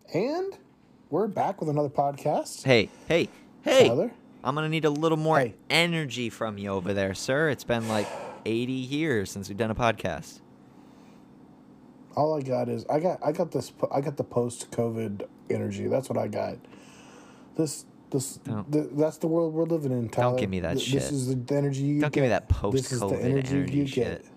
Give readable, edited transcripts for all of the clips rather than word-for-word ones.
And we're back with another podcast. Hey, Tyler? I'm going to need a little more Hey. energy from you over there, sir. It's been like 80 years since we've done a podcast. All I got is I got the post-COVID energy. That's what I got. That's the world we're living in, Tyler. Don't give me that shit. This is the energy you Don't get. give me that This is the post-COVID energy energy you shit. get.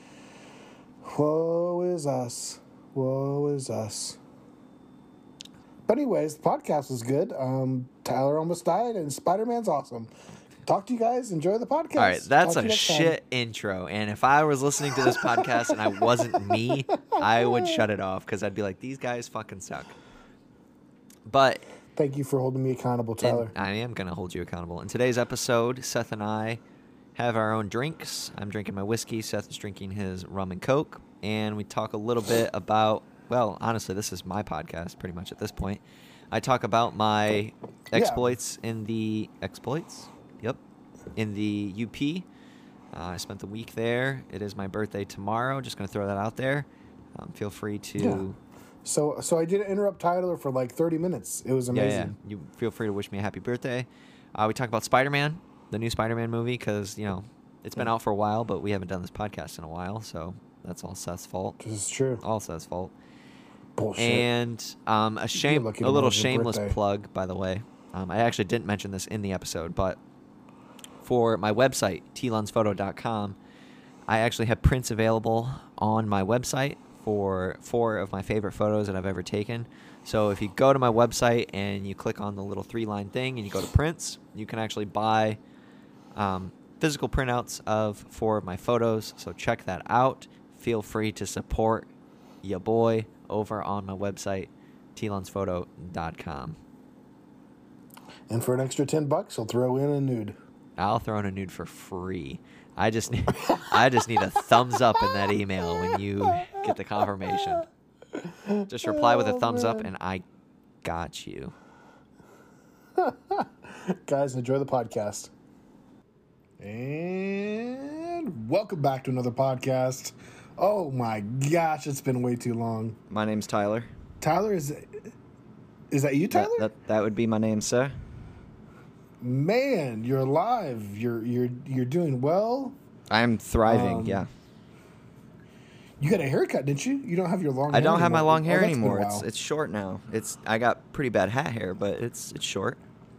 Woe is us. Woe is us. But anyways, the podcast was good. Tyler almost died, and Spider-Man's awesome. Talk to you guys. Enjoy the podcast. All right, that's Talk to a you next time. shit intro. And if I was listening to this podcast and I wasn't me, I would shut it off because I'd be like, these guys fucking suck. But Thank you for holding me accountable, Tyler. I am going to hold you accountable. In today's episode, Seth and I have our own drinks. I'm drinking my whiskey. Seth is drinking his rum and Coke. And we talk a little bit about, well, honestly, this is my podcast pretty much at this point. I talk about my exploits in the... Exploits? Yep. In the UP. I spent the week there. It is my birthday tomorrow. Just going to throw that out there. Feel free to... Yeah. So I didn't interrupt Tyler for like 30 minutes. It was amazing. Yeah. You feel free to wish me a happy birthday. We talk about Spider-Man, the new Spider-Man movie, because, you know, it's been out for a while, but we haven't done this podcast in a while, so that's all Seth's fault. This is true. All Seth's fault. Bullshit. And a lucky little tomorrow's your shameless birthday. plug, by the way. I actually didn't mention this in the episode, but for my website, tlunsphoto.com, I actually have prints available on my website for 4 of my favorite photos that I've ever taken. So if you go to my website and you click on the little 3-line thing and you go to prints, you can actually buy physical printouts of 4 of my photos. So check that out. Feel free to support ya boy over on my website, tlunsphoto.com. And for an extra $10, he'll throw in a nude. I'll throw in a nude for free. I just need a thumbs up in that email when you get the confirmation. Just reply with a thumbs up, and I got you. Guys, enjoy the podcast. And welcome back to another podcast. Oh my gosh, it's been way too long. My name's Tyler. Tyler, is that you, Tyler? That would be my name, sir. Man, you're alive. You're doing well. I'm thriving, yeah. You got a haircut, didn't you? You don't have your long hair I don't have my anymore. long hair Oh, that's been a anymore. while. It's short now. I got pretty bad hat hair, but it's short.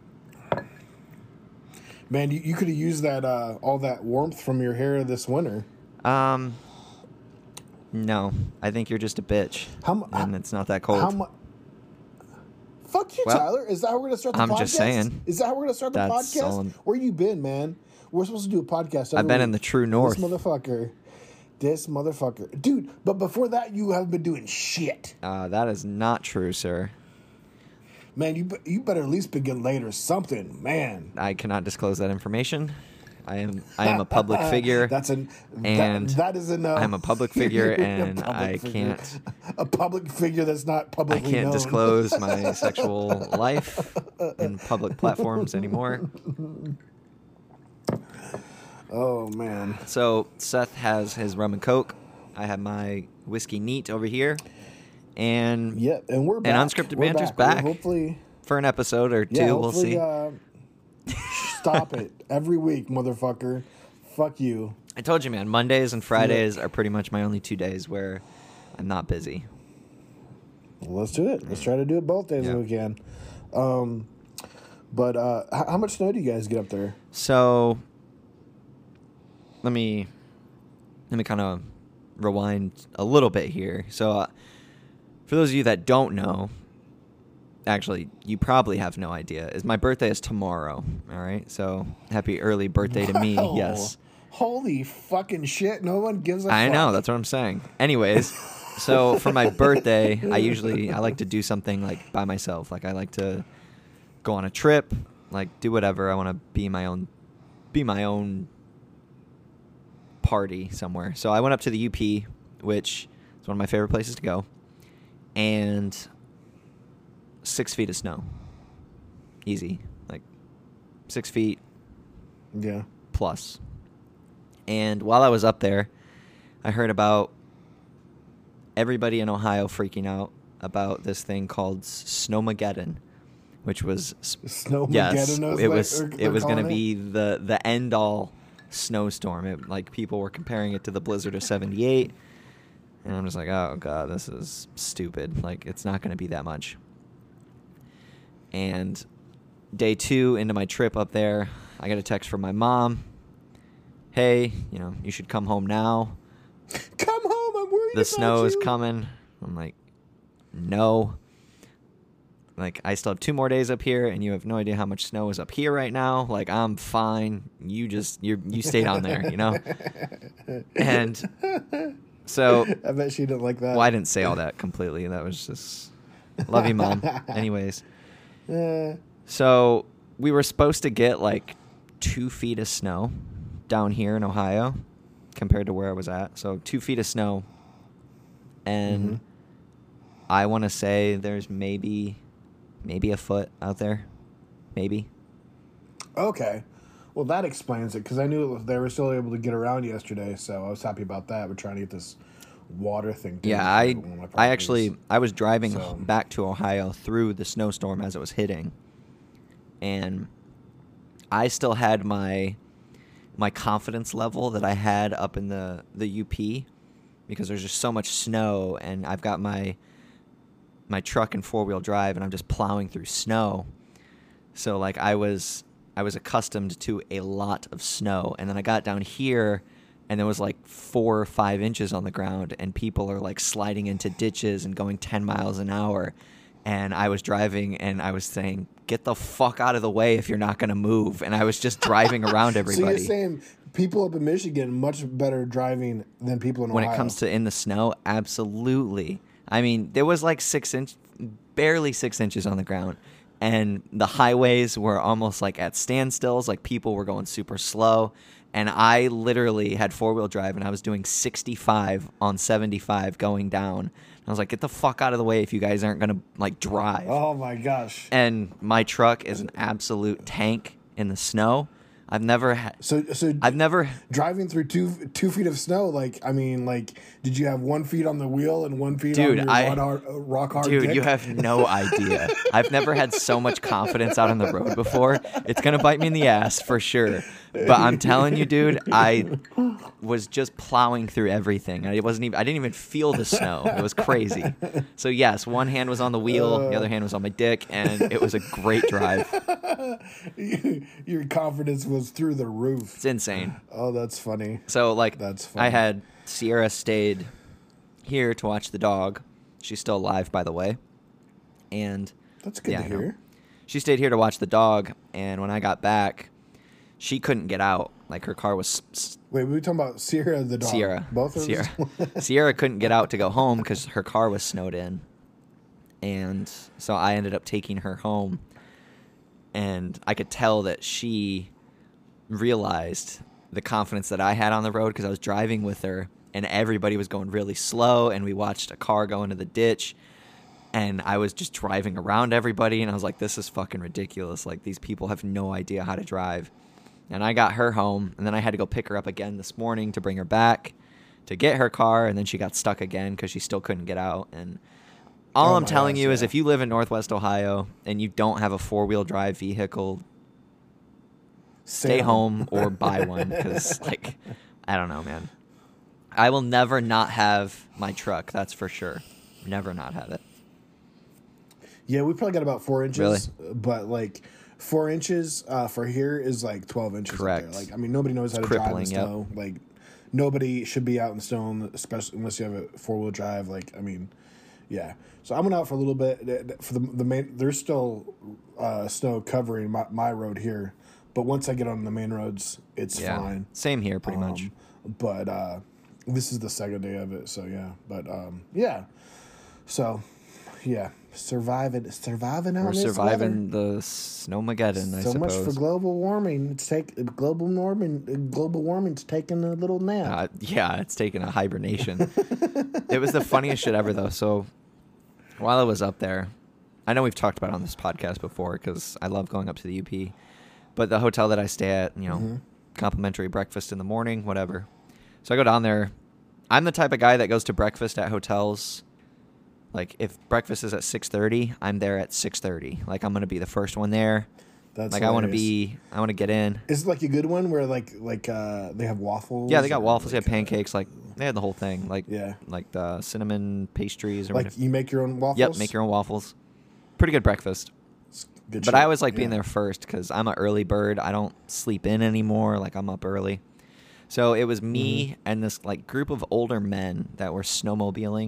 Man, you could have used that all that warmth from your hair this winter. No. I think you're just a bitch. And it's not that cold. How much? Fuck you, Well, Tyler. Is that how we're gonna start the podcast? I'm just saying. Is that how we're gonna start the That's podcast? all Where you been, man? We're supposed to do a podcast. I've been in the true north. This motherfucker, dude. But before that, you haven't been doing shit, That is not true, sir. man. You better at least be getting laid or something, man. I cannot disclose that information. I am a public figure. That is a no. I'm a public figure, You're a and public I figure. can't. A public figure that's not I publicly can't known. disclose my sexual life in public platforms anymore. Oh man. So Seth has his rum and Coke. I have my whiskey neat over here, and Yep, and we're back. Unscripted We're Banter's back. Hopefully, for an episode or two, yeah. we'll see. Stop it every week, motherfucker. Fuck you. I told you, man. Mondays and Fridays are pretty much my only 2 days where I'm not busy. Well, let's do it. Let's try to do it both days if we can. But how much snow do you guys get up there? So let me kind of rewind a little bit here. So for those of you that don't know, actually, you probably have no idea, is my birthday is tomorrow. All right, so happy early birthday to me. Wow. Yes. Holy fucking shit! No one gives a I fuck. know, that's what I'm saying. Anyways, so for my birthday, I like to do something like by myself. Like I like to go on a trip, like do whatever. I want to be my own party somewhere. So I went up to the UP, which is one of my favorite places to go, and 6 feet of snow. Easy. Like 6 feet Yeah. plus. And while I was up there, I heard about everybody in Ohio freaking out about this thing called Snowmageddon, which was Snowmageddon. yes, it was going to calling be the end all snowstorm. It, like, people were comparing it to the blizzard of '78, and I'm just like, oh god, this is stupid. Like, it's not going to be that much. And day 2 into my trip up there, I got a text from my mom. Hey, you should come home now. Come home, I'm worried The about snow you. is coming. I'm like, no. Like, I still have 2 more days up here, and you have no idea how much snow is up here right now. Like, I'm fine. You stay down there, And so, I bet she didn't like that. well, I didn't say all that completely. That was just, love you, Mom. Anyways. So we were supposed to get like 2 feet of snow down here in Ohio compared to where I was at. So 2 feet of snow. And I want to say there's maybe a foot out there. Maybe. Okay. Well, that explains it, because I knew they were still able to get around yesterday, so I was happy about that. We're trying to get this water thing. Yeah, I was driving back to Ohio through the snowstorm as it was hitting, and I still had my confidence level that I had up in the UP, because there's just so much snow, and I've got my truck in 4-wheel drive, and I'm just plowing through snow. So like I was accustomed to a lot of snow, and then I got down here, and there was like 4 or 5 inches on the ground, and people are like sliding into ditches and going 10 miles an hour. And I was driving, and I was saying, get the fuck out of the way if you're not going to move. And I was just driving around everybody. So you're saying people up in Michigan much better driving than people in Ohio? When it comes to in the snow, absolutely. I mean, there was like barely 6 inches on the ground. And the highways were almost like at standstills, like people were going super slow. And I literally had 4-wheel drive, and I was doing 65 on 75 going down. I was like, get the fuck out of the way if you guys aren't going to, like, drive. Oh, my gosh. And my truck is an absolute tank in the snow. I've never had... I've never... Driving through two feet of snow, like, I mean, like, did you have 1 foot on the wheel and 1 foot on your rock hard Dude, dick? you have no idea. I've never had so much confidence out on the road before. It's going to bite me in the ass for sure. But I'm telling you, dude, I was just plowing through everything. I didn't even feel the snow. It was crazy. So yes, one hand was on the wheel, the other hand was on my dick, and it was a great drive. Your confidence was through the roof. It's insane. Oh, that's funny. So like, that's funny. I had Sierra stayed here to watch the dog. She's still alive, by the way. And that's good to hear. She stayed here to watch the dog, and when I got back, she couldn't get out. Like, her car was... Wait, we were talking about Sierra the dog. Sierra. Both of Sierra. us? Sierra couldn't get out to go home because her car was snowed in. And so I ended up taking her home. And I could tell that she realized the confidence that I had on the road, because I was driving with her, and everybody was going really slow, and we watched a car go into the ditch. And I was just driving around everybody, and I was like, this is fucking ridiculous. Like, these people have no idea how to drive. And I got her home, and then I had to go pick her up again this morning to bring her back to get her car, and then she got stuck again because she still couldn't get out. And all I'm telling you is, if you live in Northwest Ohio and you don't have a 4-wheel drive vehicle, stay home or buy one, because, like, I don't know, man. I will never not have my truck, that's for sure. Never not have it. Yeah, we probably got about 4 inches. Really? But, like, 4 inches for here is like 12 inches. Correct. Up there. Like, I mean, nobody knows how to drive in snow. Yep. Like, nobody should be out in snow, especially unless you have a 4-wheel drive. Like, I mean, yeah. So I went out for a little bit. For the main, there's still snow covering my road here, but once I get on the main roads, it's fine. Same here, pretty much. But this is the second day of it, so yeah. But yeah. So yeah. Surviving out. We're surviving the Snowmageddon, I suppose. So much for global warming. Global warming's taking a little nap. Yeah, it's taking a hibernation. It was the funniest shit ever, though. So while I was up there, I know we've talked about it on this podcast before, because I love going up to the UP. But the hotel that I stay at, complimentary breakfast in the morning, whatever. So I go down there. I'm the type of guy that goes to breakfast at hotels Like if breakfast is at 6:30, I'm there at 6:30. Like I'm gonna be the first one there. That's like hilarious. I want to get in. Is it like a good one where like they have waffles? Yeah, they got waffles. Like, they have pancakes. Like they had the whole thing. Like yeah, like the cinnamon pastries. Or like whatever. you make your own waffles. Yep, make your own waffles. Pretty good breakfast. Good but shit. I always like being Yeah. there first because I'm an early bird. I don't sleep in anymore. Like I'm up early. So it was me and this like group of older men that were snowmobiling,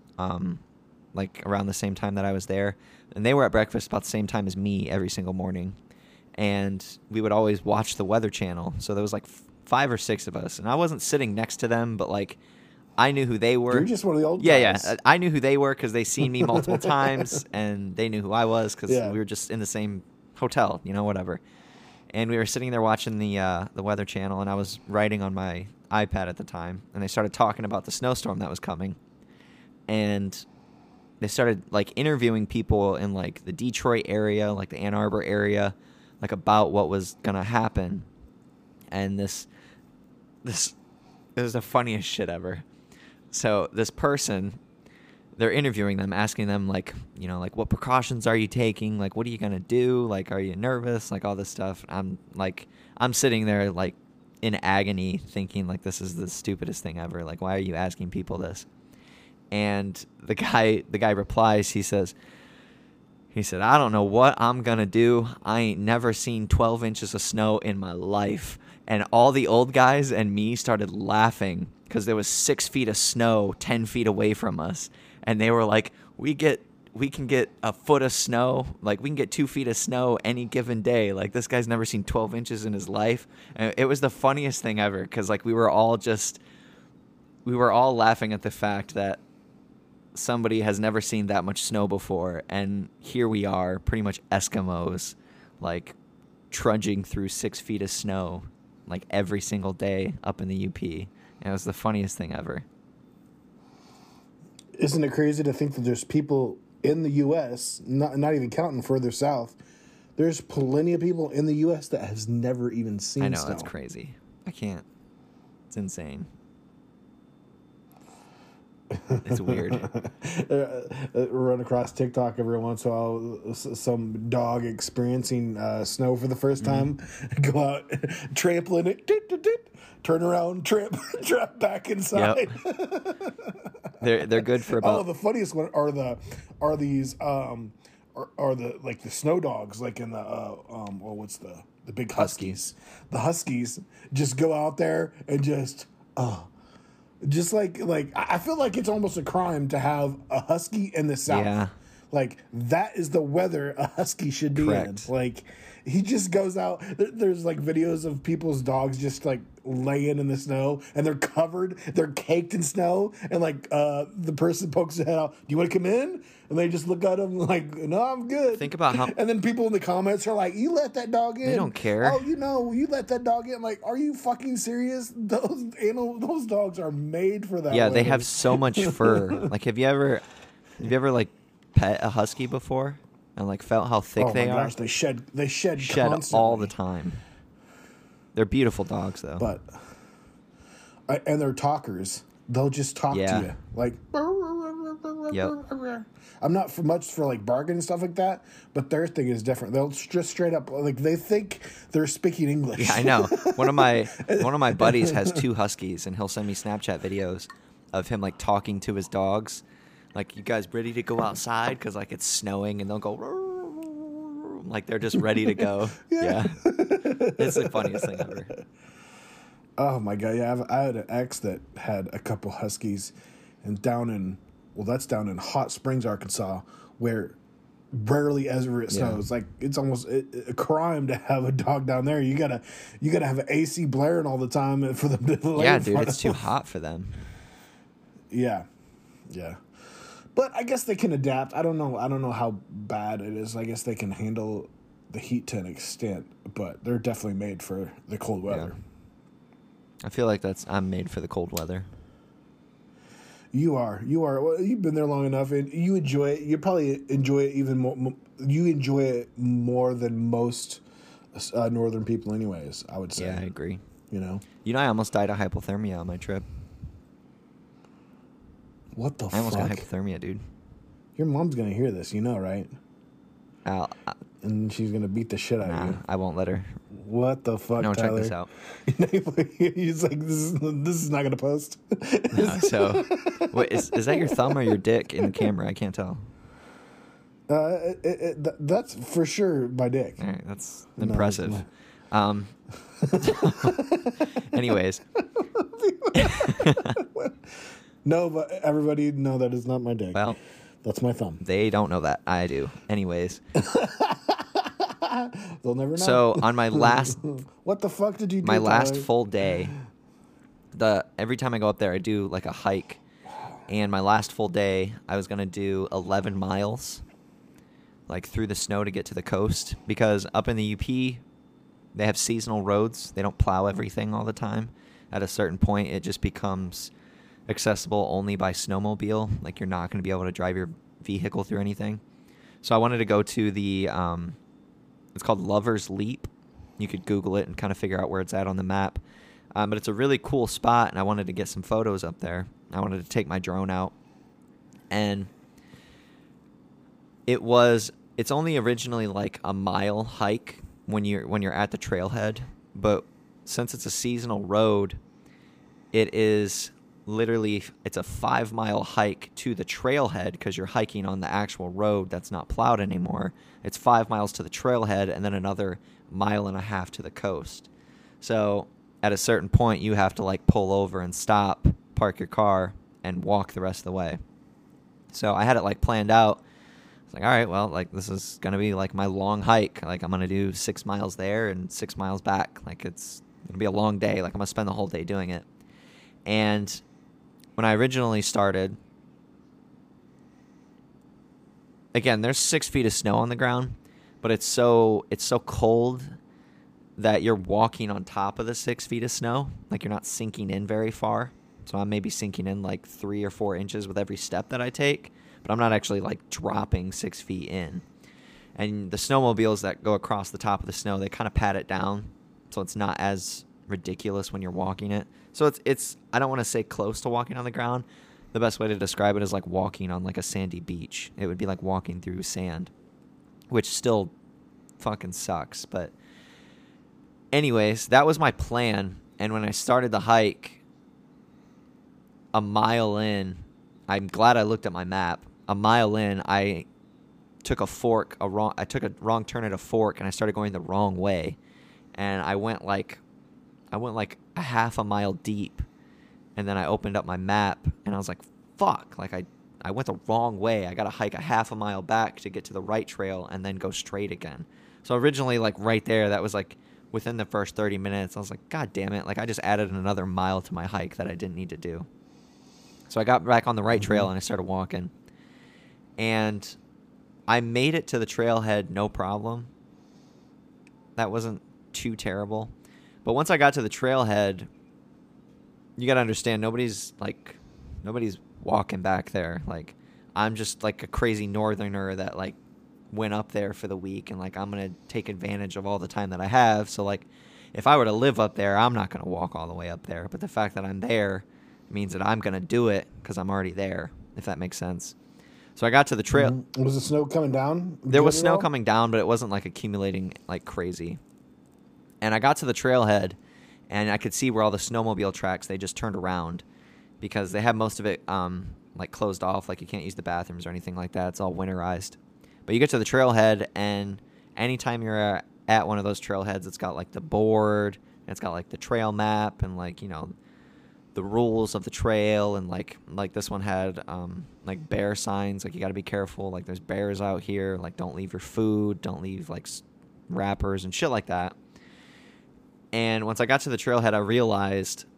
like around the same time that I was there, and they were at breakfast about the same time as me every single morning, and we would always watch the Weather Channel. So there was like 5 or 6 of us, and I wasn't sitting next to them, but like I knew who they were. You're just one of the old yeah, guys. yeah. I knew who they were because they seen me multiple times, and they knew who I was because Yeah. we were just in the same hotel, whatever. And we were sitting there watching the Weather Channel, and I was writing on my iPad at the time, and they started talking about the snowstorm that was coming, and they started like interviewing people in like the Detroit area, like the Ann Arbor area, like about what was gonna happen, and this is the funniest shit ever. So this person, they're interviewing them, asking them like, like what precautions are you taking? Like, what are you going to do? Like, are you nervous? Like all this stuff. I'm sitting there like in agony thinking like, this is the stupidest thing ever. Like, why are you asking people this? And the guy replies, he said, I don't know what I'm going to do. I ain't never seen 12 inches of snow in my life. And all the old guys and me started laughing because there was 6 feet of snow 10 feet away from us. And they were like, we can get a foot of snow. Like, we can get 2 feet of snow any given day. Like, this guy's never seen 12 inches in his life. And it was the funniest thing ever because, like, we were all laughing at the fact that somebody has never seen that much snow before. And here we are, pretty much Eskimos, like, trudging through 6 feet of snow, like, every single day up in the UP. And it was the funniest thing ever. Isn't it crazy to think that there's people in the U.S., not even counting further south, there's plenty of people in the U.S. that has never even seen snow. I know, that's crazy. I can't. It's insane. It's weird. Run across TikTok every once in a while, some dog experiencing snow for the first time, go out, trampling it, turn around, tramp back inside. Yep. They're good for about. Oh, the funniest one are the like the snow dogs, like in the what's the big huskies. The huskies just go out there and just like I feel like it's almost a crime to have a husky in the South. Yeah. Like that is the weather a husky should be Correct. in. Like he just goes out. There's like videos of people's dogs just like laying in the snow and they're caked in snow, and like the person pokes their head out. Do you want to come in? And they just look at them like, no, I'm good. Think about how. And then people in the comments are like, you let that dog in. They don't care. Oh, you let that dog in. Like, are you fucking serious? Those dogs are made for that. Yeah, weather. they have so much fur. Like, have you ever like pet a husky before and like felt how thick they are? Gosh, they shed constantly. All the time. They're beautiful dogs though. But and they're talkers. They'll just talk to you like. Yep. I'm not much for like bargain and stuff like that, but their thing is different. They'll just straight up like they think they're speaking English. Yeah, I know. One of my buddies has 2 huskies, and he'll send me Snapchat videos of him like talking to his dogs, like, you guys ready to go outside because like it's snowing, and they'll go like they're just ready to go. Yeah. It's the funniest thing ever. Oh my god! Yeah, I had an ex that had a couple huskies, and that's down in Hot Springs, Arkansas, where rarely ever it snows. Like it's almost a crime to have a dog down there. You gotta have an AC blaring all the time for them to lay in Dude, front it's of too them. hot for them. Yeah. But I guess they can adapt. I don't know how bad it is. I guess they can handle the heat to an extent, but they're definitely made for the cold weather. Yeah. I feel like I'm made for the cold weather. You are. Well, you've been there long enough, and you enjoy it. You probably enjoy it even more. You enjoy it more than most northern people, anyways. I would say. Yeah, I agree. I almost died of hypothermia on my trip. What the fuck? I almost got hypothermia, dude. Your mom's gonna hear this, you know, right? And she's gonna beat the shit out of you. I won't let her. What the fuck, No, Tyler? check this out. He's like, this is not gonna post. No, so, wait, is that your thumb or your dick in the camera? I can't tell. That's for sure my dick. All right, that's impressive. Anyways. No, but everybody know that is not my dick. Well, that's my thumb. They don't know that. I do. Anyways. They'll never know. So on my last... What the fuck did you do, my last Tyler? full day, every time I go up there, I do like a hike. And my last full day, I was going to do 11 miles, like through the snow to get to the coast. Because up in the UP, they have seasonal roads. They don't plow everything all the time. At a certain point, it just becomes accessible only by snowmobile. Like, you're not going to be able to drive your vehicle through anything. So I wanted to go to the, it's called Lover's Leap. You could Google it and kind of figure out where it's at on the map. But it's a really cool spot, and I wanted to get some photos up there. I wanted to take my drone out. And it's only originally like a mile hike when you're at the trailhead. But since it's a seasonal road, it's a 5-mile hike to the trailhead because you're hiking on the actual road that's not plowed anymore. It's 5 miles to the trailhead and then another 1.5 miles to the coast. So at a certain point, you have to like pull over and stop, park your car, and walk the rest of the way. So I had it like planned out. It's like, all right, well, like this is going to be like my long hike. Like I'm going to do 6 miles there and 6 miles back. Like it's going to be a long day. Like I'm going to spend the whole day doing it. And when I originally started, again, there's 6 feet of snow on the ground, but it's so cold that you're walking on top of the 6 feet of snow. Like you're not sinking in very far. So I'm maybe sinking in like 3 or 4 inches with every step that I take, but I'm not actually like dropping 6 feet in. And the snowmobiles that go across the top of the snow, they kind of pat it down, so it's not as ridiculous when you're walking it. So it's I don't want to say close to walking on the ground. The best way to describe it is like walking on like a sandy beach. It would be like walking through sand, which still fucking sucks. But anyways, that was my plan. And when I started the hike, a mile in, I'm glad I looked at my map. A mile in, I took a wrong turn at a fork, and I started going the wrong way. And I went like a half a mile deep, and then I opened up my map, and I was like, fuck, like I went the wrong way. I got to hike a half a mile back to get to the right trail and then go straight again. So originally, like right there, that was like within the first 30 minutes, I was like, God damn it. Like I just added another mile to my hike that I didn't need to do. So I got back on the right trail and I started walking, and I made it to the trailhead no problem. That wasn't too terrible. But once I got to the trailhead, you got to understand, nobody's walking back there. Like, I'm just like a crazy northerner that like went up there for the week, and like I'm going to take advantage of all the time that I have. So like if I were to live up there, I'm not going to walk all the way up there. But the fact that I'm there means that I'm going to do it because I'm already there, if that makes sense. So I got to the trail. Mm-hmm. Was the snow coming down? There was snow coming down, but it wasn't like accumulating like crazy. And I got to the trailhead, and I could see where all the snowmobile tracks, they just turned around because they have most of it like closed off. Like you can't use the bathrooms or anything like that. It's all winterized. But you get to the trailhead, and anytime you're at one of those trailheads, it's got like the board, and it's got like the trail map, and like, you know, the rules of the trail, and like this one had like bear signs, like you got to be careful, like there's bears out here, like don't leave your food, don't leave like wrappers and shit like that. And once I got to the trailhead, I realized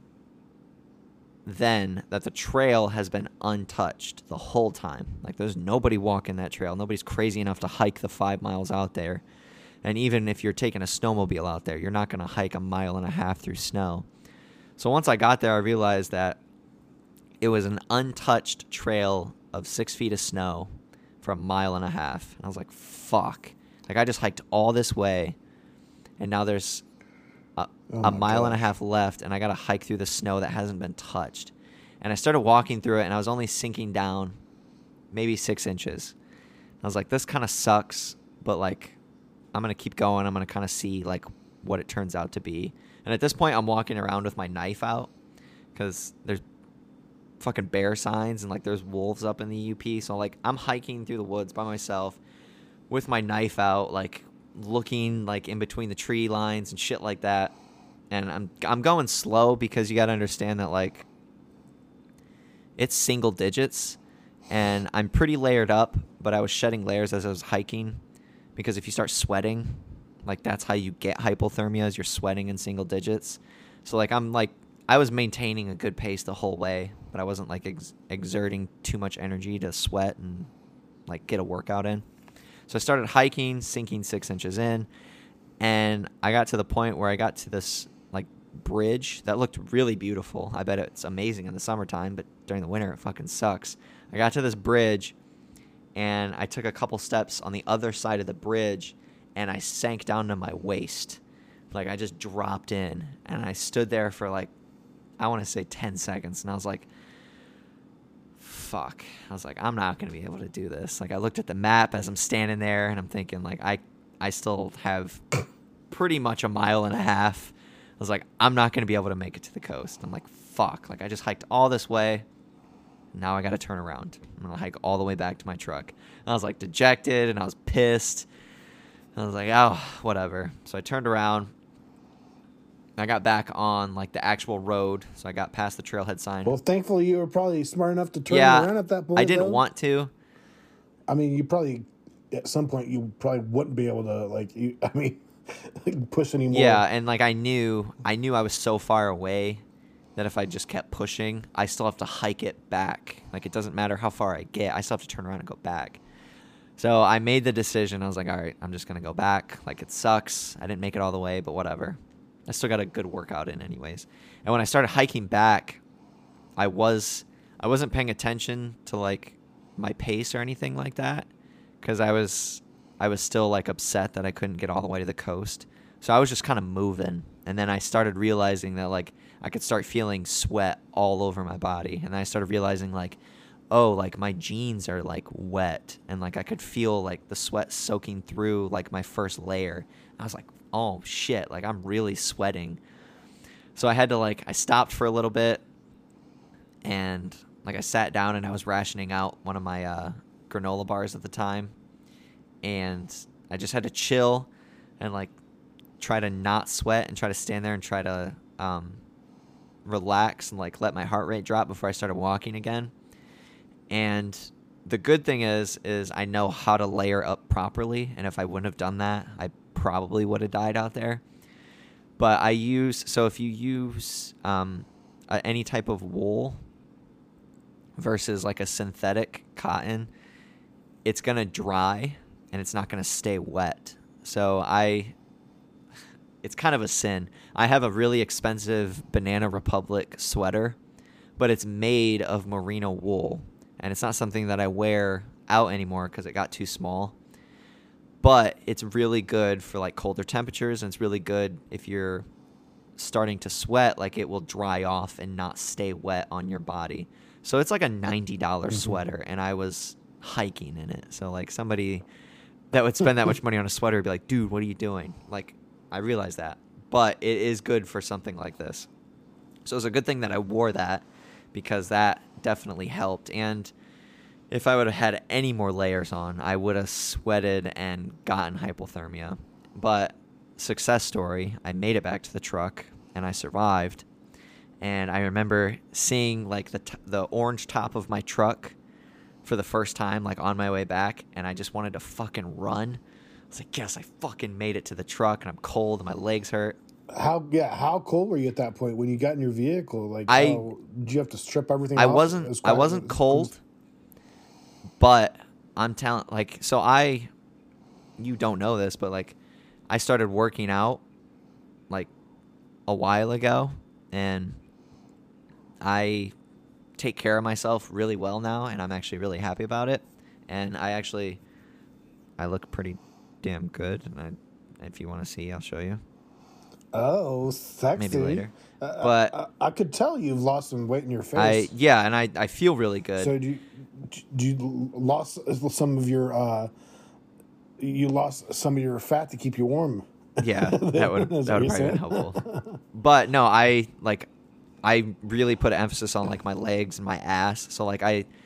then that the trail has been untouched the whole time. Like there's nobody walking that trail. Nobody's crazy enough to hike the 5 miles out there. And even if you're taking a snowmobile out there, you're not going to hike 1.5 miles through snow. So once I got there, I realized that it was an untouched trail of 6 feet of snow for 1.5 miles. And I was like, fuck. Like I just hiked all this way, and now there's a mile and a half left, and I got to hike through the snow that hasn't been touched. And I started walking through it, and I was only sinking down maybe 6 inches. I was like, this kind of sucks, but like, I'm going to keep going. I'm going to kind of see like what it turns out to be. And at this point, I'm walking around with my knife out because there's fucking bear signs and like there's wolves up in the UP. So like, I'm hiking through the woods by myself with my knife out, like looking like in between the tree lines and shit like that. And I'm going slow because you got to understand that like it's single digits and I'm pretty layered up, but I was shedding layers as I was hiking because if you start sweating, like that's how you get hypothermia, is you're sweating in single digits. So like I was maintaining a good pace the whole way, but I wasn't like exerting too much energy to sweat and like get a workout in. So I started hiking, sinking 6 inches in, and I got to the point where I got to this like bridge that looked really beautiful. I bet it's amazing in the summertime, but during the winter it fucking sucks. I got to this bridge and I took a couple steps on the other side of the bridge and I sank down to my waist. Like I just dropped in and I stood there for like, I want to say 10 seconds. And I was like, fuck. I was like, I'm not going to be able to do this. Like I looked at the map as I'm standing there and I'm thinking like, I still have pretty much a mile and a half. I was like, I'm not going to be able to make it to the coast. I'm like, fuck. Like I just hiked all this way. Now I got to turn around. I'm going to hike all the way back to my truck. And I was like dejected and I was pissed. And I was like, oh, whatever. So I turned around. I got back on like the actual road. So I got past the trailhead sign. Well, thankfully you were probably smart enough to turn around at that point. I didn't want to. I mean, you probably, at some point, you probably wouldn't be able to push anymore. Yeah, and like I knew I was so far away that if I just kept pushing, I still have to hike it back. Like it doesn't matter how far I get, I still have to turn around and go back. So I made the decision. I was like, all right, I'm just going to go back. Like it sucks. I didn't make it all the way, but whatever. I still got a good workout in anyways. And when I started hiking back, I wasn't paying attention to like my pace or anything like that because I was still like upset that I couldn't get all the way to the coast. So I was just kind of moving. And then I started realizing that like I could start feeling sweat all over my body. And then I started realizing like, oh, like my jeans are like wet. And like I could feel like the sweat soaking through like my first layer. I was like, oh shit, like I'm really sweating. So I had to I stopped for a little bit and like I sat down and I was rationing out one of my granola bars at the time. And I just had to chill and like try to not sweat and try to stand there and try to relax and like let my heart rate drop before I started walking again. And the good thing is I know how to layer up properly. And if I wouldn't have done that, I probably would have died out there. But if you use any type of wool versus like a synthetic cotton, it's going to dry and it's not going to stay wet. So it's kind of a sin. I have a really expensive Banana Republic sweater, but it's made of merino wool. And it's not something that I wear out anymore because it got too small. But it's really good for like colder temperatures, and it's really good if you're starting to sweat, like it will dry off and not stay wet on your body. So it's like a $90 sweater, and I was hiking in it. So like somebody that would spend that much money on a sweater would be like, dude, what are you doing? Like, I realize that. But it is good for something like this. So it's a good thing that I wore that because that definitely helped. And if I would have had any more layers on, I would have sweated and gotten hypothermia. But success story, I made it back to the truck and I survived. And I remember seeing like the orange top of my truck for the first time, like on my way back, and I just wanted to fucking run. I was like, yes, I fucking made it to the truck, and I'm cold and my legs hurt. How cold were you at that point when you got in your vehicle? Like, did you have to strip everything off? I wasn't cold, but I'm telling, like, so you don't know this, but like, I started working out like a while ago, and I take care of myself really well now, and I'm actually really happy about it. And I look pretty damn good, and if you want to see, I'll show you. Oh, sexy. Maybe later. But I could tell you've lost some weight in your face. I feel really good. So do you lost some of your you lost some of your fat to keep you warm? Yeah, that would probably been helpful. But no, I really put an emphasis on like my legs and my ass. So like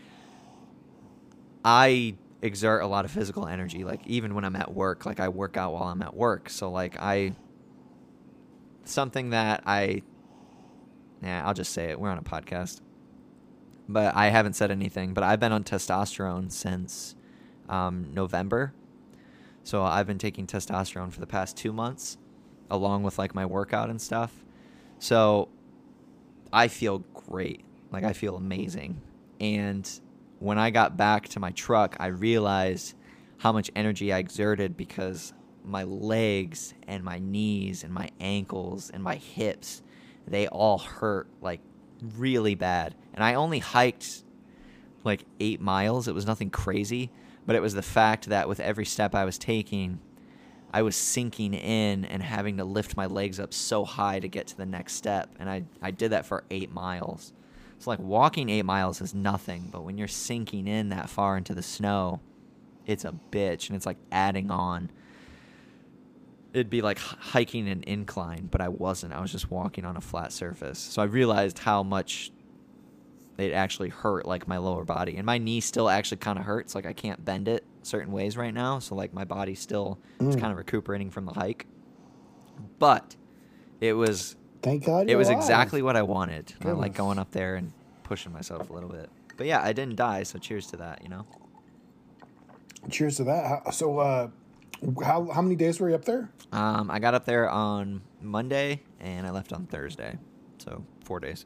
I exert a lot of physical energy. Like even when I'm at work, like I work out while I'm at work. So like something that I'll just say it. We're on a podcast. But I haven't said anything. But I've been on testosterone since November. So I've been taking testosterone for the past 2 months, along with like my workout and stuff. So I feel great. Like I feel amazing. And when I got back to my truck, I realized how much energy I exerted because my legs and my knees and my ankles and my hips, they all hurt like really bad. And I only hiked like 8 miles. It was nothing crazy, but it was the fact that with every step I was taking, I was sinking in and having to lift my legs up so high to get to the next step. And I did that for 8 miles. So like walking 8 miles is nothing, but when you're sinking in that far into the snow, it's a bitch, and it's like adding on. It'd be like hiking an incline, but I wasn't. I was just walking on a flat surface. So I realized how much it actually hurt, like my lower body. And my knee still actually kind of hurts. Like I can't bend it certain ways right now. So like my body still is kind of recuperating from the hike. But it was... Thank God it was alive. Exactly what I wanted. I like going up there and pushing myself a little bit. But yeah, I didn't die, so cheers to that, you know? Cheers to that. So how many days were you up there? I got up there on Monday, and I left on Thursday. So 4 days.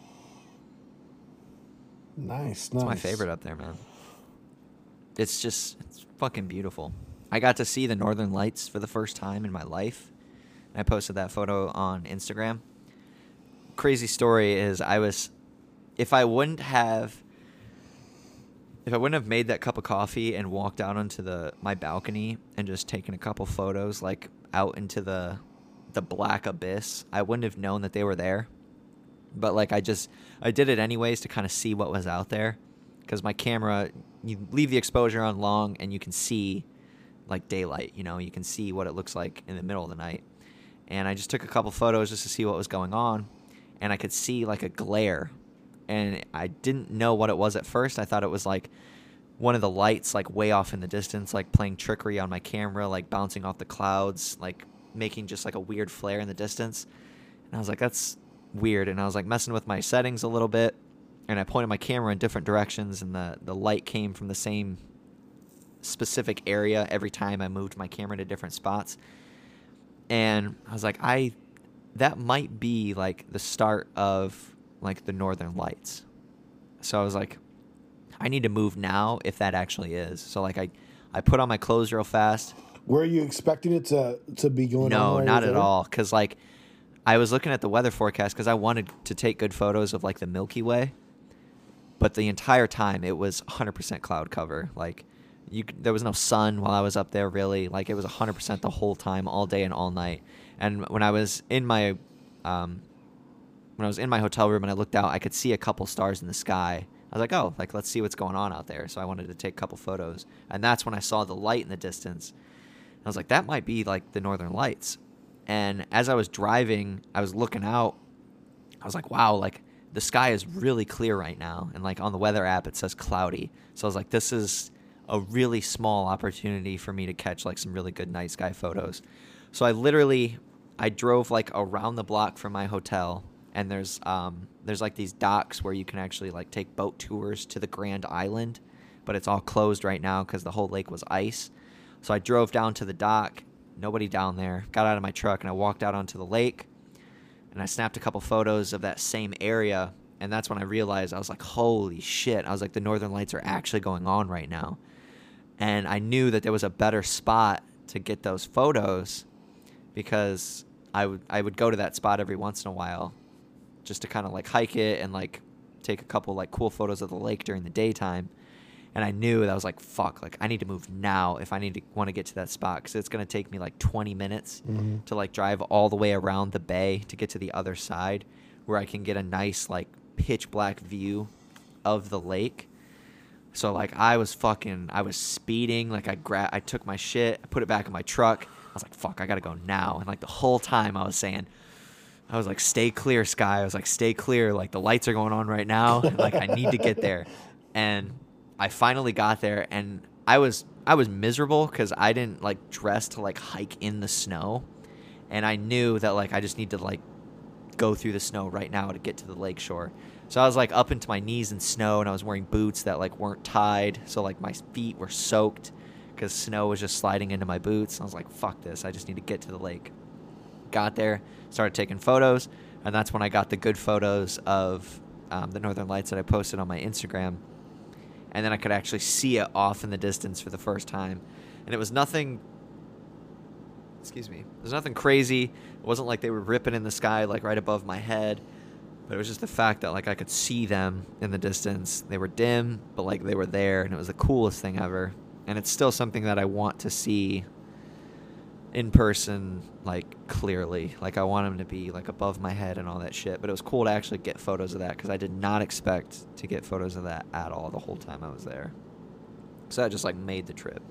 Nice. It's my favorite up there, man. It's fucking beautiful. I got to see the Northern Lights for the first time in my life. I posted that photo on Instagram. Crazy story is if I wouldn't have made that cup of coffee and walked out onto my balcony and just taken a couple photos like out into the black abyss, I wouldn't have known that they were there. But like I did it anyways to kind of see what was out there, because my camera, you leave the exposure on long and you can see like daylight, you know, you can see what it looks like in the middle of the night. And I just took a couple photos just to see what was going on, and I could see like a glare, and I didn't know what it was at first. I thought it was like one of the lights like way off in the distance, like playing trickery on my camera, like bouncing off the clouds, like making just like a weird flare in the distance. And I was like, that's weird. And I was like messing with my settings a little bit, and I pointed my camera in different directions, and the light came from the same specific area every time I moved my camera to different spots. And I was like, that might be like the start of like the Northern Lights. So I was like, I need to move now if that actually is. So like I put on my clothes real fast. Were you expecting it to be going on? No, not at all. Because like I was looking at the weather forecast because I wanted to take good photos of like the Milky Way. But the entire time it was 100% cloud cover. Like there was no sun while I was up there, really. Like it was 100% the whole time, all day and all night. And when I was in my hotel room and I looked out, I could see a couple stars in the sky. I was like, oh, like let's see what's going on out there. So I wanted to take a couple photos, and that's when I saw the light in the distance. I was like, that might be like the Northern Lights. And as I was driving, I was looking out. I was like, wow, like the sky is really clear right now. And like on the weather app, it says cloudy. So I was like, this is a really small opportunity for me to catch like some really good night sky photos. So I drove like around the block from my hotel, and there's like these docks where you can actually like take boat tours to the Grand Island, but it's all closed right now because the whole lake was ice. So I drove down to the dock, nobody down there, got out of my truck, and I walked out onto the lake, and I snapped a couple photos of that same area. And that's when I realized, I was like, holy shit. I was like, the Northern Lights are actually going on right now. And I knew that there was a better spot to get those photos, because I would go to that spot every once in a while just to kind of like hike it and like take a couple like cool photos of the lake during the daytime. And I knew that I was like, fuck, like I need to move now if I want to get to that spot, because it's going to take me like 20 minutes to like drive all the way around the bay to get to the other side where I can get a nice like pitch black view of the lake. So like I was speeding, like I took my shit, I put it back in my truck. I was like, fuck, I got to go now. And like the whole time I was like, stay clear, Sky. I was like, stay clear. Like the lights are going on right now. And, like I need to get there. And I finally got there, and I was miserable because I didn't like dress to like hike in the snow, and I knew that like I just need to like go through the snow right now to get to the lake shore. So I was like up into my knees in snow, and I was wearing boots that like weren't tied, so like my feet were soaked because snow was just sliding into my boots. I was like, fuck this, I just need to get to the lake. Got there, started taking photos, and that's when I got the good photos of the Northern Lights that I posted on my Instagram. And then I could actually see it off in the distance for the first time. And it was nothing... Excuse me. It was nothing crazy. It wasn't like they were ripping in the sky, like, right above my head. But it was just the fact that, like, I could see them in the distance. They were dim, but, like, they were there. And it was the coolest thing ever. And it's still something that I want to see in person, like, clearly. Like, I want them to be, like, above my head and all that shit. But it was cool to actually get photos of that, because I did not expect to get photos of that at all the whole time I was there. So that just, like, made the trip.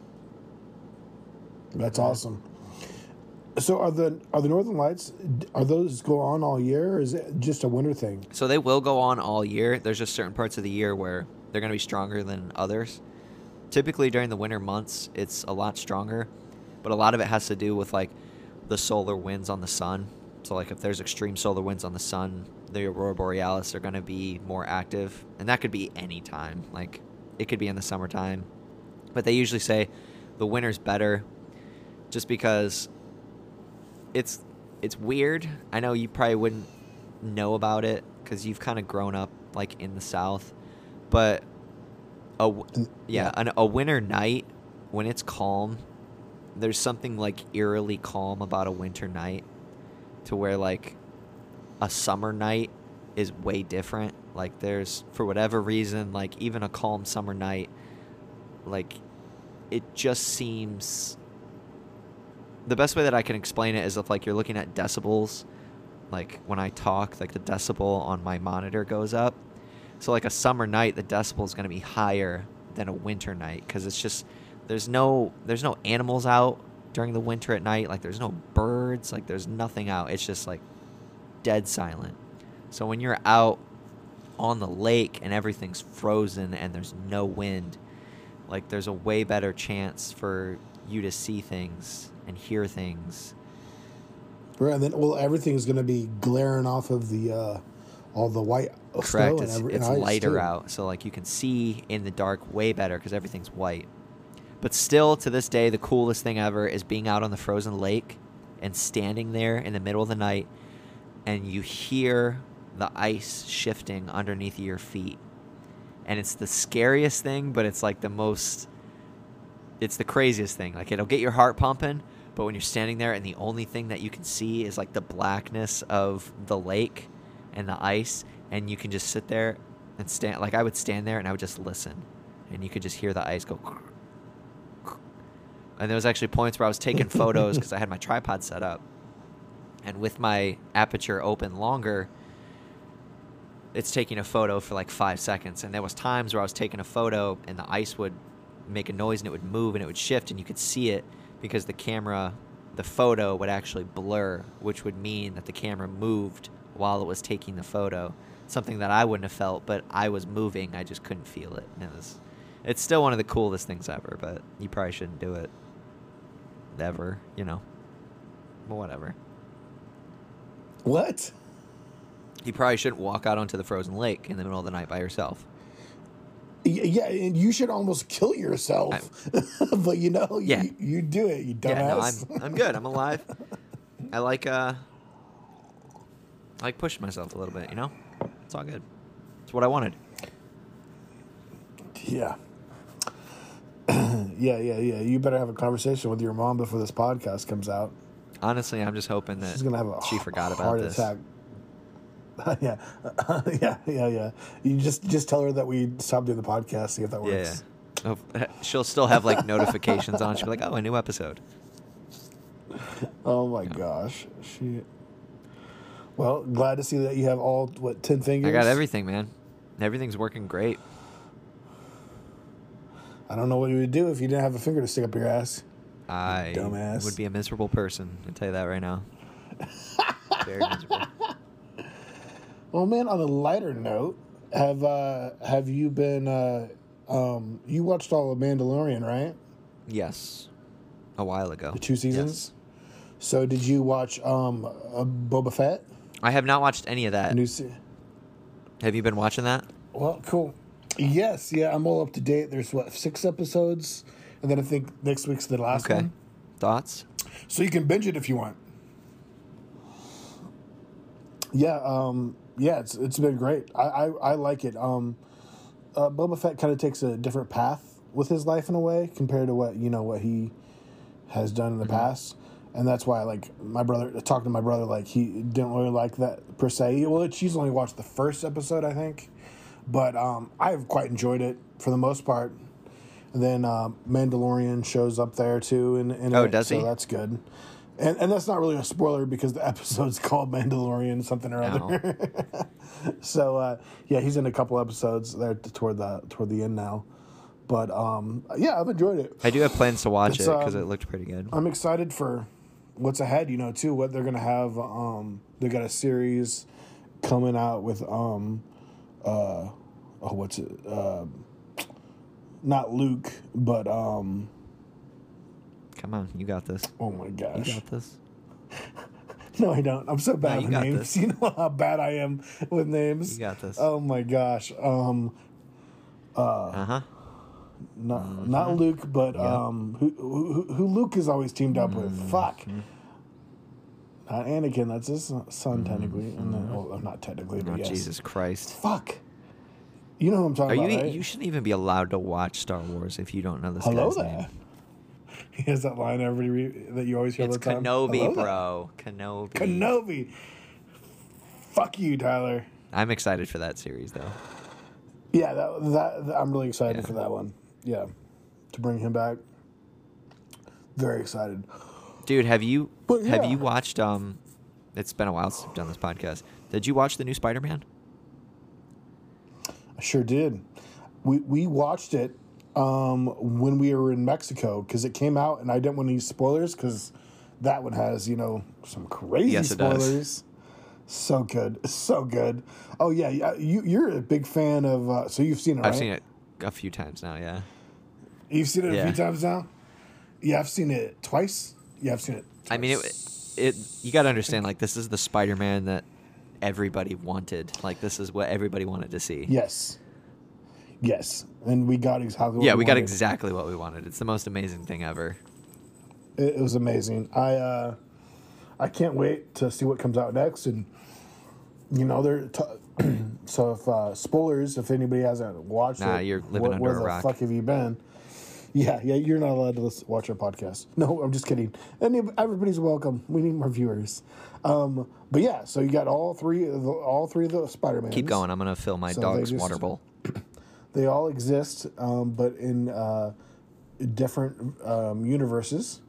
That's awesome. So are the Northern Lights, are those go on all year, or is it just a winter thing? So they will go on all year. There's just certain parts of the year where they're going to be stronger than others. Typically during the winter months, it's a lot stronger. But a lot of it has to do with, like, the solar winds on the sun. So, like, if there's extreme solar winds on the sun, the aurora borealis are going to be more active. And that could be any time. Like, it could be in the summertime. But they usually say the winter's better just because it's weird. I know you probably wouldn't know about it because you've kind of grown up, like, in the South. But, a winter night, when it's calm, there's something, like, eerily calm about a winter night to where, like, a summer night is way different. Like, there's, for whatever reason, like, even a calm summer night, like, it just seems... The best way that I can explain it is if, like, you're looking at decibels. Like, when I talk, like, the decibel on my monitor goes up. So, like, a summer night, the decibel is going to be higher than a winter night because it's just... There's no animals out during the winter at night. Like, there's no birds. Like, there's nothing out. It's just, like, dead silent. So when you're out on the lake and everything's frozen and there's no wind, like, there's a way better chance for you to see things and hear things. Right, and then, well, everything's going to be glaring off of the all the white Correct. snow and it's ice lighter too. out. So, like, you can see in the dark way better because everything's white. But still, to this day, the coolest thing ever is being out on the frozen lake and standing there in the middle of the night, and you hear the ice shifting underneath your feet. And it's the scariest thing, but it's like it's the craziest thing. Like, it'll get your heart pumping, but when you're standing there and the only thing that you can see is, like, the blackness of the lake and the ice, and you can just sit there and stand. Like, I would stand there and I would just listen, and you could just hear the ice go. And there was actually points where I was taking photos because I had my tripod set up. And with my aperture open longer, it's taking a photo for like 5 seconds. And there was times where I was taking a photo and the ice would make a noise and it would move and it would shift and you could see it because the photo would actually blur, which would mean that the camera moved while it was taking the photo. Something that I wouldn't have felt, but I was moving. I just couldn't feel it. And it's still one of the coolest things ever, but you probably shouldn't do it. Ever, you know. But whatever. What? You probably shouldn't walk out onto the frozen lake in the middle of the night by yourself. Yeah, and you should almost kill yourself. But you know, Yeah. you do it, you dumbass. Yeah, no, I'm good. I'm alive. I like pushing myself a little bit, you know? It's all good. It's what I wanted. Yeah. Yeah. You better have a conversation with your mom before this podcast comes out. Honestly, I'm just hoping that She's gonna have she forgot about heart this. attack. Yeah. You just tell her that we stopped doing the podcast. See if that works. Yeah. So she'll still have like notifications on. She'll be like, "Oh, a new episode." Oh my gosh, Well, glad to see that you have all 10 fingers. I got everything, man. Everything's working great. I don't know what you would do if you didn't have a finger to stick up your ass. I Dumbass. would be a miserable person. I can tell you that right now. Very miserable. Well, man, on a lighter note, have you been you watched all of Mandalorian, right? Yes, a while ago. The 2 seasons. Yes. So did you watch Boba Fett? I have not watched any of that. New Have you been watching that? Well, cool. Yes, yeah, I'm all up to date. There's 6 episodes, and then I think next week's the last one. Thoughts? So you can binge it if you want. Yeah, it's been great. I like it. Boba Fett kind of takes a different path with his life in a way compared to what he has done in the past, and that's why talking to my brother, like he didn't really like that per se. Well, she's only watched the first episode, I think, but I've quite enjoyed it for the most part. And then Mandalorian shows up there too, does he? So that's good. And that's not really a spoiler because the episode's called Mandalorian something or other. So yeah, he's in a couple episodes there toward the end now. But yeah, I've enjoyed it. I do have plans to watch it because it looked pretty good. I'm excited for what's ahead, too. What they're gonna have. They got a series coming out with what's it? Not Luke, but Come on, you got this. Oh my gosh, you got this. No, I don't. I'm so bad with names. This. You know how bad I am with names. You got this. Oh my gosh. Not Luke, but who Luke is always teamed up with. Fuck. Not Anakin. That's his son technically. And then, well, not technically, but yes. Jesus Christ. Fuck. You know what I'm talking about, right? You shouldn't even be allowed to watch Star Wars if you don't know this Hello guy's there. name. He has that line that you always hear all the time. Kenobi, Hello bro. there. Kenobi. Kenobi. Fuck you, Tyler. I'm excited for that series, though. Yeah, that I'm really excited for that one. Yeah, to bring him back. Very excited. Dude, have you watched? It's been a while since I've done this podcast. Did you watch the new Spider-Man? I sure did. We watched it when we were in Mexico because it came out, and I didn't want any spoilers because that one has some crazy spoilers. Does. So good, so good. Oh yeah, you're a big fan of. So you've seen it, right? I've seen it a few times now. Yeah. You've seen it a few times now. Yeah, I've seen it twice. Yeah, I've seen it twice. I mean, it. You got to understand, like, this is the Spider-Man that everybody wanted. Like, this is what everybody wanted to see. Yes, and we got exactly. We got exactly what we wanted. It's the most amazing thing ever. It was amazing. I can't wait to see what comes out next, and so if spoilers, if anybody hasn't watched it, you're living under a rock. Where the fuck have you been? Yeah, you're not allowed to watch our podcast. No, I'm just kidding. Everybody's welcome. We need more viewers. But yeah, so you got all three of the Spider-Mans. Keep going. I'm gonna fill my dog's water bowl. They all exist, but in different universes.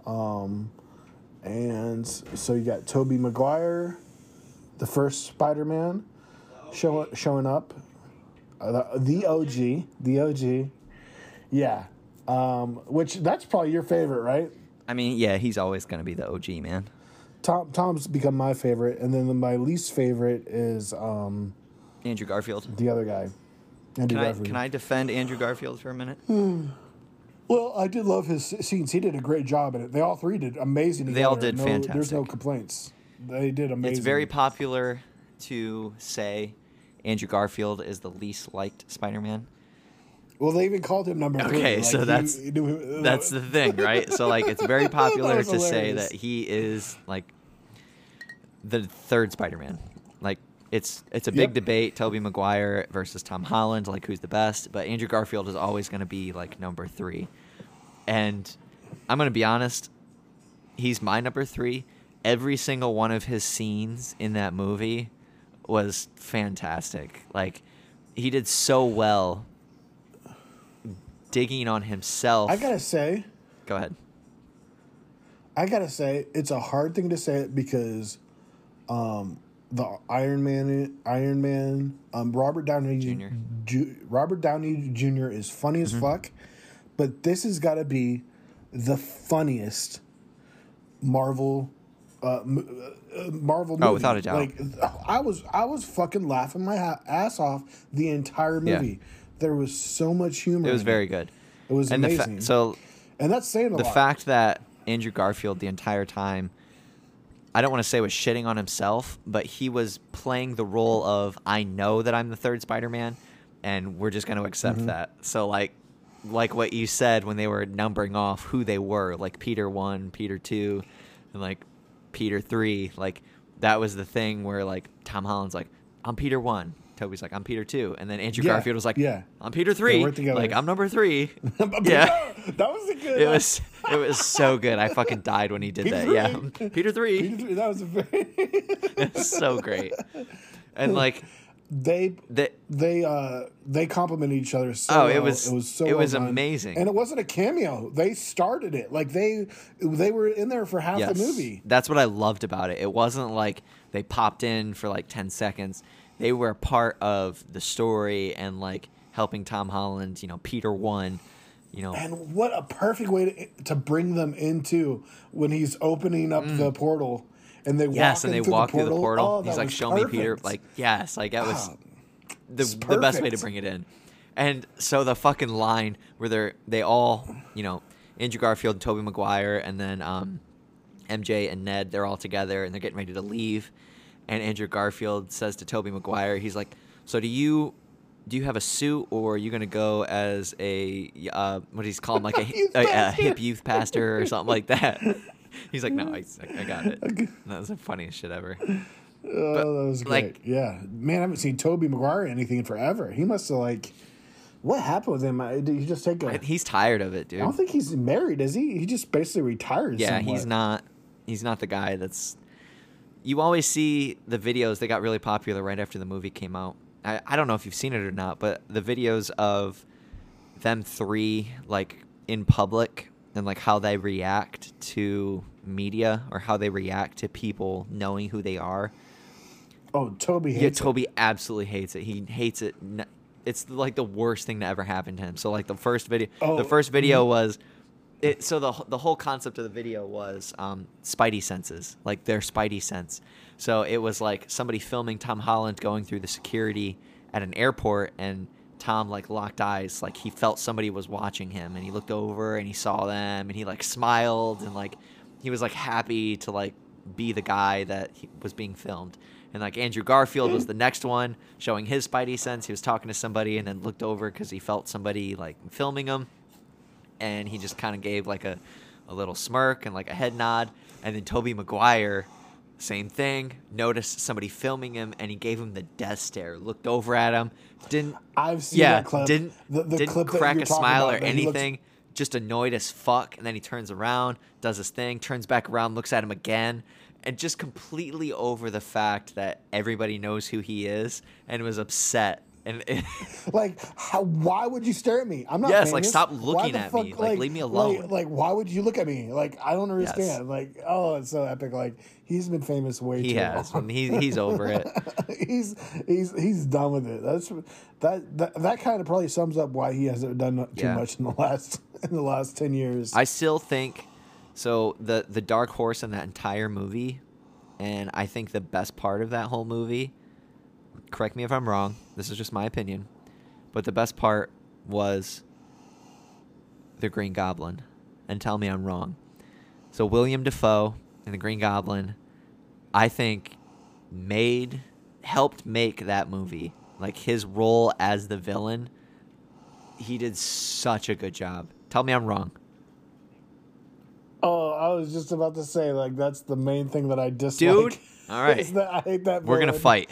And so you got Tobey Maguire, the first Spider-Man, showing up. The OG. Yeah. Which that's probably your favorite, right? I mean, yeah, he's always going to be the OG, man. Tom's become my favorite, and then my least favorite is Andrew Garfield. The other guy. Can I defend Andrew Garfield for a minute? Well, I did love his scenes. He did a great job in it. They all three did amazing together. They all did fantastic. There's no complaints. They did amazing. It's very popular to say Andrew Garfield is the least liked Spider-Man. Well, they even called him number 3. Okay, so that's the thing, right? So, like, it's very popular to say that he is, like, the third Spider-Man. Like, it's a big debate, Tobey Maguire versus Tom Holland, like, who's the best. But Andrew Garfield is always going to be, like, number 3. And I'm going to be honest, he's my number 3. Every single one of his scenes in that movie was fantastic. Like, he did so well digging on himself. I gotta say, Go ahead. it's a hard thing to say because the Iron Man, Robert Downey Jr. is funny as fuck, but this has got to be the funniest Marvel movie. Oh, without a doubt. Like I was fucking laughing my ass off the entire movie. Yeah. There was so much humor. It was very good. It was amazing. And that's saying a lot. The fact that Andrew Garfield the entire time, I don't want to say was shitting on himself, but he was playing the role of, I know that I'm the third Spider-Man, and we're just going to accept that. So like what you said when they were numbering off who they were, like Peter 1, Peter 2, and like Peter 3, like that was the thing where like Tom Holland's like, I'm Peter 1. Toby's like, I'm Peter 2. And then Andrew Garfield was like, I'm Peter 3. Like, I'm number 3. Yeah. That was a good It was so good. I fucking died when he did that. 3. Yeah. Peter 3. Peter 3. That was a very It's so great. And like they complimented each other so it was done. Amazing. And it wasn't a cameo. They started it. Like they were in there for half the movie. That's what I loved about it. It wasn't like they popped in for like 10 seconds. They were a part of the story and like helping Tom Holland, Peter 1, And what a perfect way to bring them into when he's opening up the portal and they walk through the portal. Oh, he's like, show perfect. me Peter. Like, yes, like that was the best way to bring it in. And so the fucking line where they all, Andrew Garfield and Tobey Maguire and then MJ and Ned, they're all together and they're getting ready to leave. And Andrew Garfield says to Tobey Maguire, he's like, so do you have a suit, or are you going to go as a, what he's called, like a hip youth pastor or something like that? He's like, no, I got it. That was the funniest shit ever. Oh, that was great. Like, yeah. Man, I haven't seen Tobey Maguire anything in forever. He must have, what happened with him? Did he just take He's tired of it, dude. I don't think he's married, is he? He just basically retired somewhat. He's not the guy that's... You always see the videos. They got really popular right after the movie came out. I don't know if you've seen it or not, but the videos of them three, like, in public and, like, how they react to media or how they react to people knowing who they are. Oh, Toby hates it. Yeah, Toby absolutely hates it. He hates it. It's, like, the worst thing to ever happen to him. So, like, the first video was... So the whole concept of the video was Spidey senses, like their Spidey sense. So it was like somebody filming Tom Holland going through the security at an airport, and Tom like locked eyes, like he felt somebody was watching him, and he looked over and he saw them, and he like smiled, and like he was like happy to like be the guy that was being filmed. And like Andrew Garfield was the next one showing his Spidey sense. He was talking to somebody and then looked over because he felt somebody like filming him. And he just kind of gave like a little smirk and like a head nod. And then Tobey Maguire, same thing, noticed somebody filming him and he gave him the death stare, looked over at him, I've seen that clip. Didn't clip crack a smile about, or anything, just annoyed as fuck. And then he turns around, does his thing, turns back around, looks at him again, and just completely over the fact that everybody knows who he is and was upset. And why would you stare at me? I'm not famous. Like, stop looking at me. Like, leave me alone. Like, why would you look at me? Like, I don't understand. Yes. Like, oh, it's so epic. Like, he's been famous way too long. He's over it. he's done with it. That kind of probably sums up why he hasn't done too much in the last 10 years. I still think so. The dark horse in that entire movie, and I think the best part of that whole movie, correct me if I'm wrong, this is just my opinion, but the best part was the Green Goblin. And tell me I'm wrong. So William Dafoe and the Green Goblin, I think, helped make that movie. Like, his role as the villain, he did such a good job. Tell me I'm wrong. Oh, I was just about to say, like, that's the main thing that I dislike. Dude, all right. I hate that villain. We're going to fight.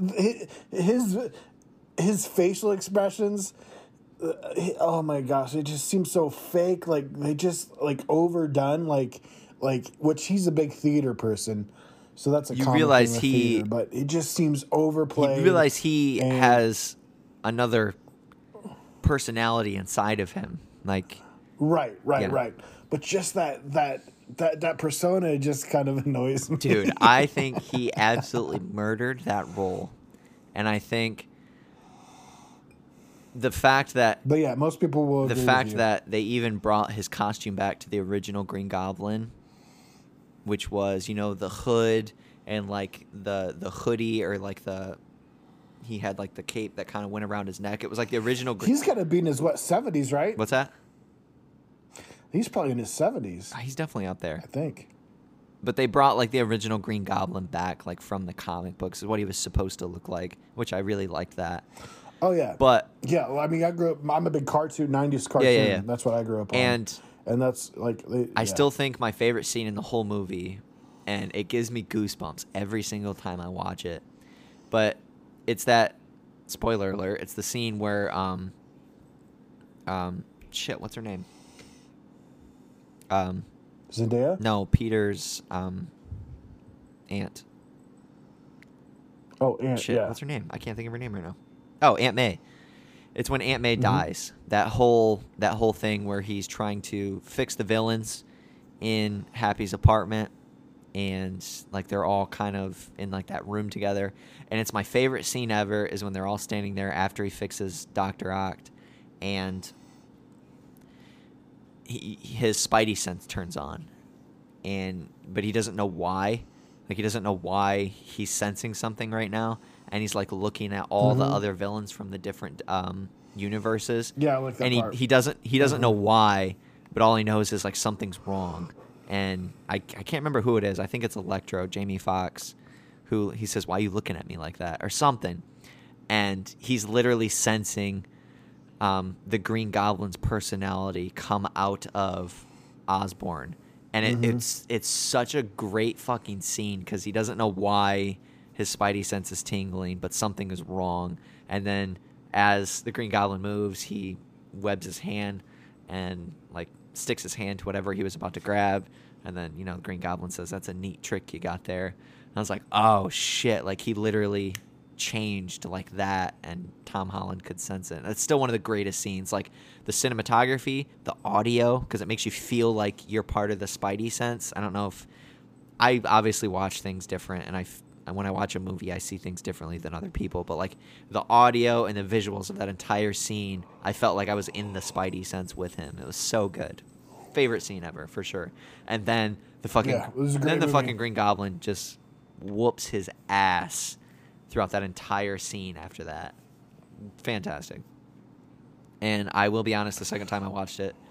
His facial expressions, oh my gosh, it just seems so fake. Like, they just, like, overdone. Like, which he's a big theater person, so that's a common realize thing with theater, but it just seems overplayed. You realize he has another personality inside of him. Like, Right. Yeah. But just that persona just kind of annoys me. dude, I think he absolutely murdered that role. And I think the fact that But yeah, most people will. the agree fact with you. that they even brought his costume back to the original Green Goblin, which was, the hood and like the hoodie, or like he had like the cape that kind of went around his neck. It was like the original. He's got to be in his 70s, right? What's that? He's probably in his 70s, He's definitely out there. I think. But they brought like the original Green Goblin back, like from the comic books, is what he was supposed to look like, which I really liked that. Oh yeah, But yeah. Well, I mean, I grew up. I'm a big 90s cartoon. Yeah. That's what I grew up on. And that's like. I still think my favorite scene in the whole movie, and it gives me goosebumps every single time I watch it. But it's that, spoiler alert, it's the scene where what's her name? Zendaya. No, Peter's aunt. Oh, Aunt. Shit, Yeah. what's her name? I can't think of her name right now. Oh, Aunt May. It's when Aunt May dies. That whole thing where he's trying to fix the villains in Happy's apartment, and like they're all kind of in like that room together. And it's my favorite scene ever is when they're all standing there after he fixes Dr. Oct, and his Spidey sense turns on, but he doesn't know why. Like, he doesn't know why he's sensing something right now, and he's like looking at all the other villains from the different universes. Yeah, I like that and part. he doesn't know why, but all he knows is like something's wrong. And I can't remember who it is. I think it's Electro, Jamie Foxx, who he says, "Why are you looking at me like that?" or something. And he's literally sensing the Green Goblin's personality come out of Osborn. And it's such a great fucking scene because he doesn't know why his Spidey sense is tingling, but something is wrong. And then as the Green Goblin moves, he webs his hand and like sticks his hand to whatever he was about to grab. And then, the Green Goblin says, "That's a neat trick you got there." And I was like, oh shit, like he literally changed like that, and Tom Holland could sense it. It's still one of the greatest scenes, like the cinematography, the audio, because it makes you feel like you're part of the Spidey sense. I don't know if I obviously watch things different, and when I watch a movie I see things differently than other people, but like the audio and the visuals of that entire scene, I felt like I was in the Spidey sense with him. It was so good. Favorite scene ever for sure. And then the fucking Green Goblin just whoops his ass throughout that entire scene after that. Fantastic. And I will be honest, the second time I watched it,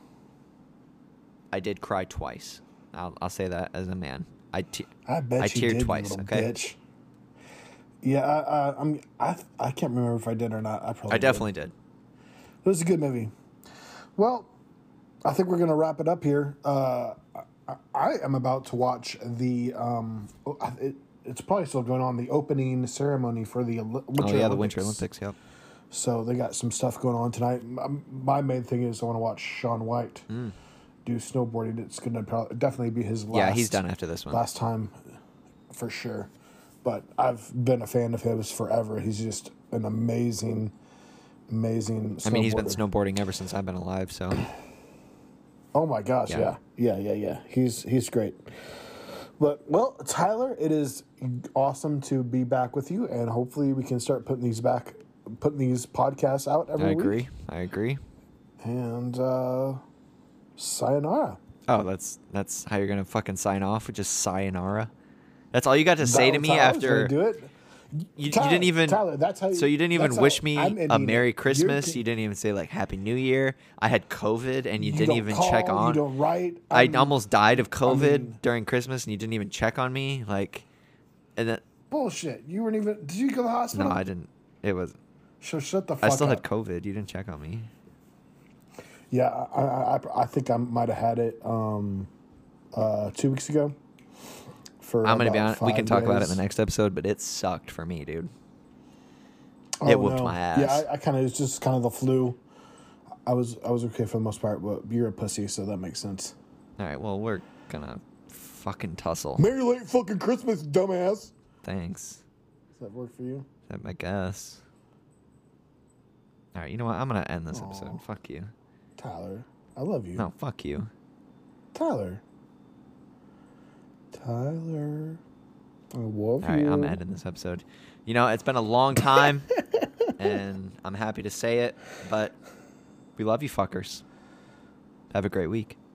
I did cry twice. I'll say that as a man. I bet you teared did, twice. you Okay. bitch. Yeah, I can't remember if I did or not. I definitely did. It was a good movie. Well, I think we're gonna wrap it up here. I am about to watch the. It's probably still going on, the opening ceremony for the the Winter Olympics. Yep. So they got some stuff going on tonight. My main thing is I want to watch Shaun White do snowboarding. It's going to definitely be his last. Yeah, he's done after this one. Last time, for sure. But I've been a fan of his forever. He's just an amazing snowboarder. I mean, he's been snowboarding ever since I've been alive. So. Oh my gosh! Yeah. He's great. But, well, Tyler, it is awesome to be back with you, and hopefully we can start putting these podcasts out every week. I agree. And sayonara. Oh, that's how you're gonna fucking sign off with just sayonara? That's all you got to say to me after? Do it. You didn't even. Tyler, that's how. So you didn't even wish me a Merry Christmas. You You didn't even say like Happy New Year. I had COVID, and you didn't don't even call, check on. You don't write. I almost died of COVID during Christmas, and you didn't even check on me. Like, and that. Bullshit. You weren't even. Did you go to the hospital? No, I didn't. It was. So shut the fuck up. I still had COVID. You didn't check on me. Yeah, I think I might have had it 2 weeks ago. I'm gonna be honest. We can talk about it in days. the next episode, but it sucked for me, dude. Oh, It whooped my ass. Yeah, I kind of, it's just kind of the flu. I was okay for the most part, but you're a pussy, so that makes sense. All right, well, we're gonna fucking tussle. Merry late fucking Christmas, dumbass. Thanks. Does that work for you? I guess. All right, you know what? I'm gonna end this episode. Fuck you. Tyler, I love you. No, fuck you. Tyler, I love you. All right, I'm ending this episode. You know, it's been a long time, and I'm happy to say it, but we love you fuckers. Have a great week.